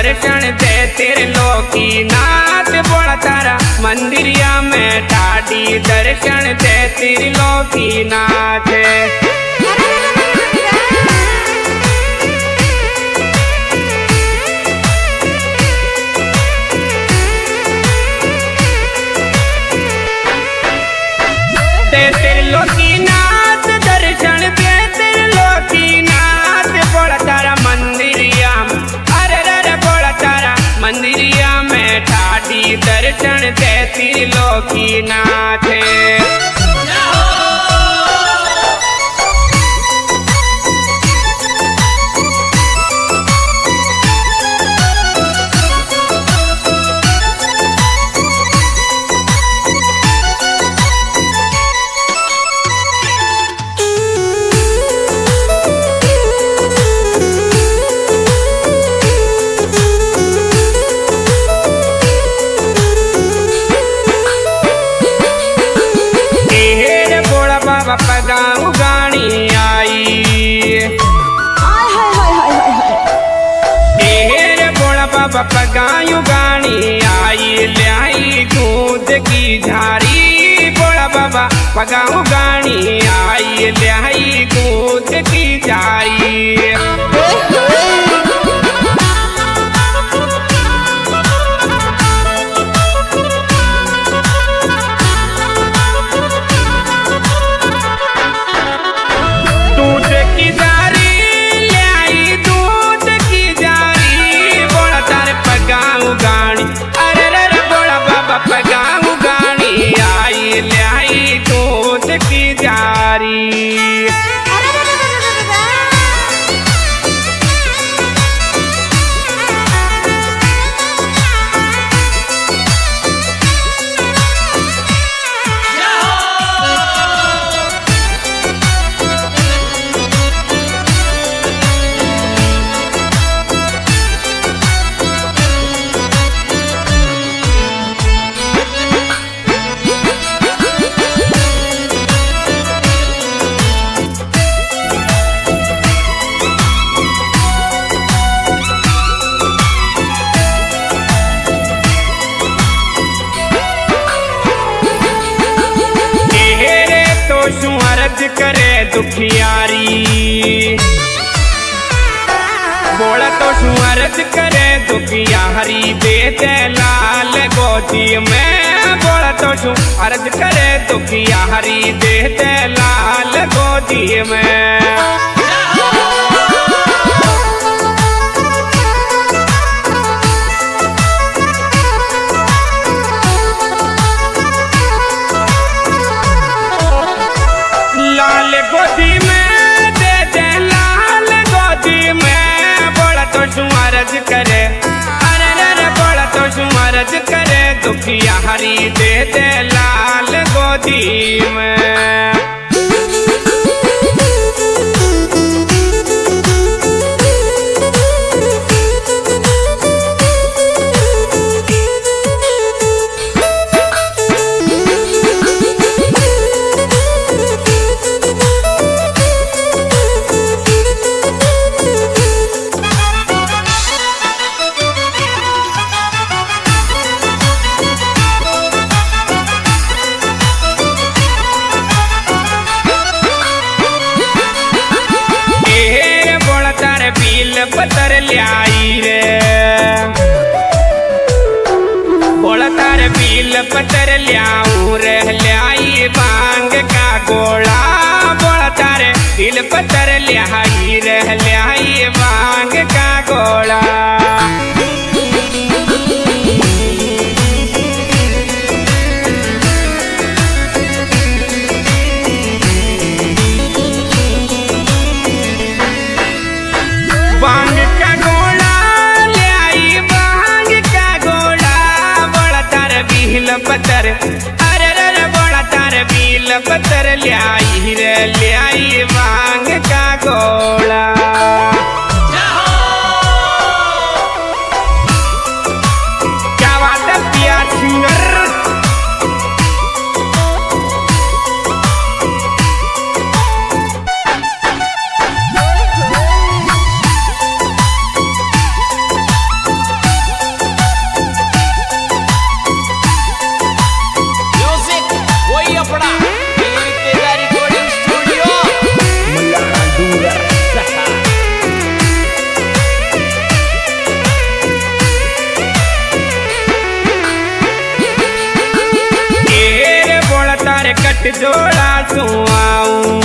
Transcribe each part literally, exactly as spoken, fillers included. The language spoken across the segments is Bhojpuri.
दर्शन दे तेरे लोकीनाथ बोला तारा मंदिरिया में ठाडी दर्शन दे तेरे लोकीनाथ। तेरे लोकीनाथ दर्शन दे तेरे लोकीनाथ बोला तारा मंदिरिया अरे रे बोला तारा मंदिरिया में ठाडी दर्शन दे तेरे लोकीनाथ। पगाऊ गानी आई ढेर बोला बाबा पगाऊ गानी आई लाई दूध की झारी बोला बाबा पगाऊ गानी आई लाई दूध की झारी। पगाऊ गानी आई लाई दूध की जारी। अर्ज करे दुखियारी बोला तो शू अर्ज करे दुखियारी दे दे लाल गोदी में बोला तो शू अर्ज करे दुखियारी दे दे लाल गोदी में। लाल गोदी में दे दे लाल गोदी में बोला तो शू अर्ज करे अरे रे बोला तो शू अर्ज करे दुखियारी दे दे लाल गोदी में। पतर ल्याई रे बोला तार बिल पतर ल्याऊ रे ल्याई भांग का गोला बोला तार बिल पतर ल्याई रे ल्याई भांग का गोला। भांग का गोला ल्याई भांग का गोला बोला तार बिल पतर अरे रे बोला तार बिल पतर ल्याई रे ल्याई भांग का गोला। क्या बात है पिया सिंगर। गट जोड़ा सुआऊं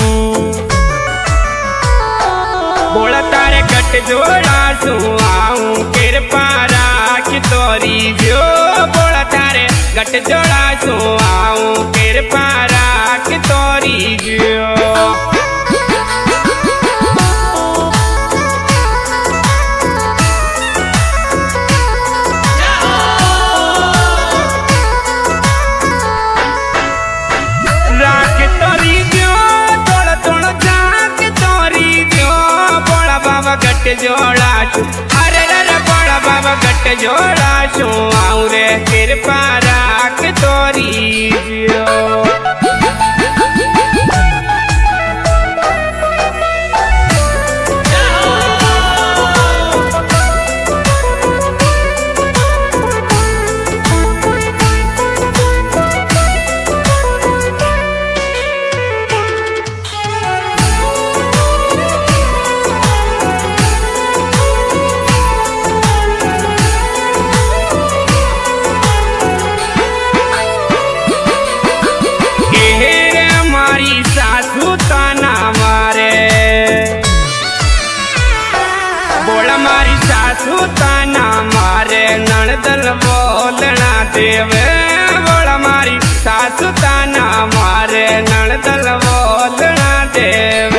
बोला तारे गट जोड़ा सुआऊं कृपा राख तोरी जो बोला तारे गट जोड़ा सुआऊं कृपा राख तोरी जो गट जोड़ा छू अरे रे बड़ा बाबा गट जोड़ा छू आऊं रे कृपा राख तोरी जो ताना मारे नणदल बोलना देवे बोला मारी सासु ताना मारे नणदल बोलना देवे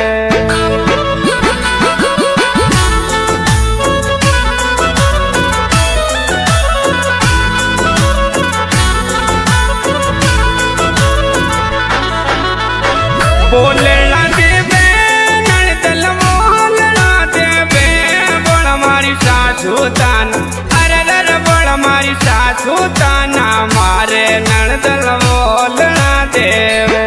बोलना देवे नणदल बोलना देवे बोला मारी सासु ताना अरे रे बोला मारी सासु ताना मारे नणदल बोलना देवे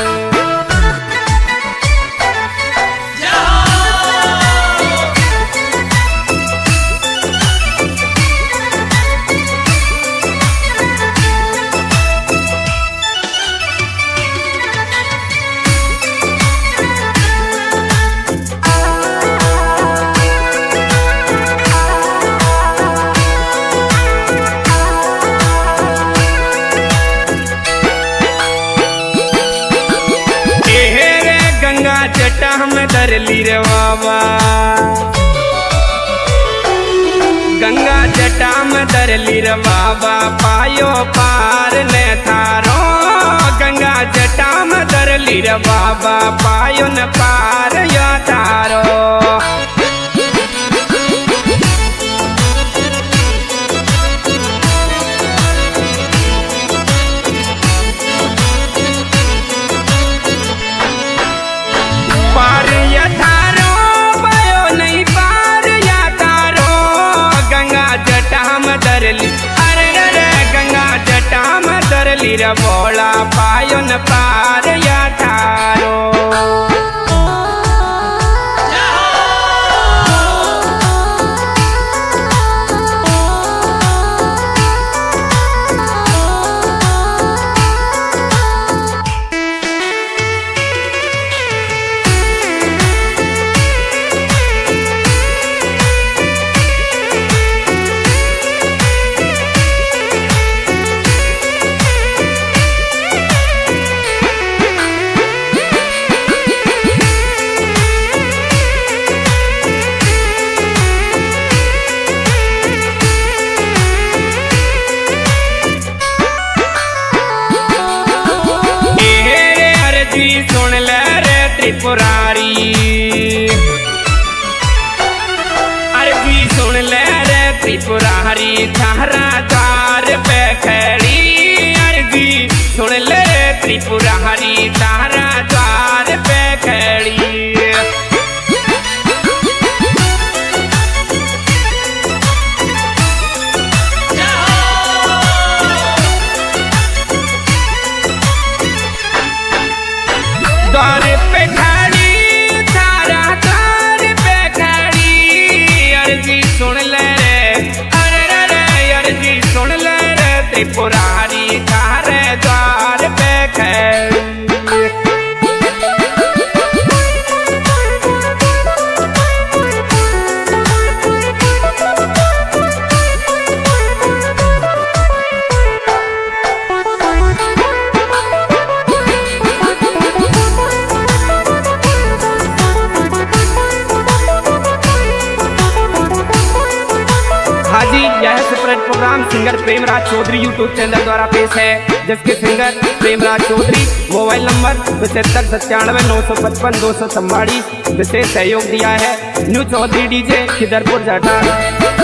जटा हम धरली रे बाबा गंगा जटा में धरली रे बाबा पायो पार ने थारो गंगा जटा में धरली रे बाबा पायो न पार या थारो अरे रे गंगा जटा में धरली रे बोला पायो न पार या थारो सुन ले रे त्रिपुरारी अर्जी सुन ले रे त्रिपुरारी थारा द्वार पे खड़ी अर्जी सुन ले रे त्रिपुरारी थारा द्वार पे खड़ी द्वार पे खड़ी थारा द्वार पे खड़ी अर्जी सुन ले रे अरे रे अर्जी शानदार programme singer Premraj Chaudhary YouTube channel द्वारा पेश है, जिसके singer Premraj Chaudhary. Mobile number पचहत्तर सत्तानवे नौ सौ पचपन दो सौ चौवालीस। विशेष सहयोग दिया है न्यू चौधरी डीजे खिदरपुर जाटा।